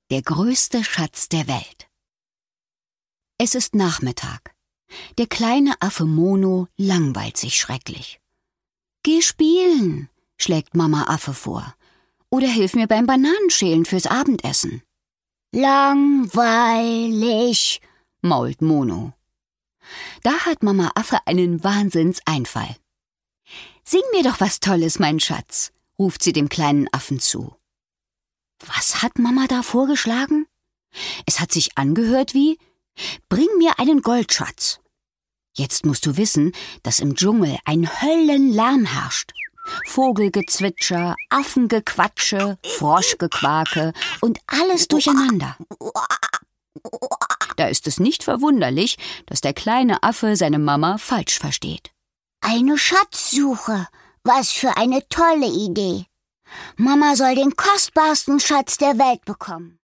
Der größte Schatz der Welt. Es ist Nachmittag. Der kleine Affe Mono langweilt sich schrecklich. »Geh spielen«, schlägt Mama Affe vor. »Oder hilf mir beim Bananenschälen fürs Abendessen.« »Langweilig«, mault Mono. Da hat Mama Affe einen Wahnsinnseinfall. »Sing mir doch was Tolles, mein Schatz«, ruft sie dem kleinen Affen zu. Was hat Mama da vorgeschlagen? Es hat sich angehört wie: »Bring mir einen Goldschatz.« Jetzt musst du wissen, dass im Dschungel ein Höllenlärm herrscht. Vogelgezwitscher, Affengequatsche, Froschgequake und alles durcheinander. Da ist es nicht verwunderlich, dass der kleine Affe seine Mama falsch versteht. »Eine Schatzsuche, was für eine tolle Idee. Mama soll den kostbarsten Schatz der Welt bekommen.«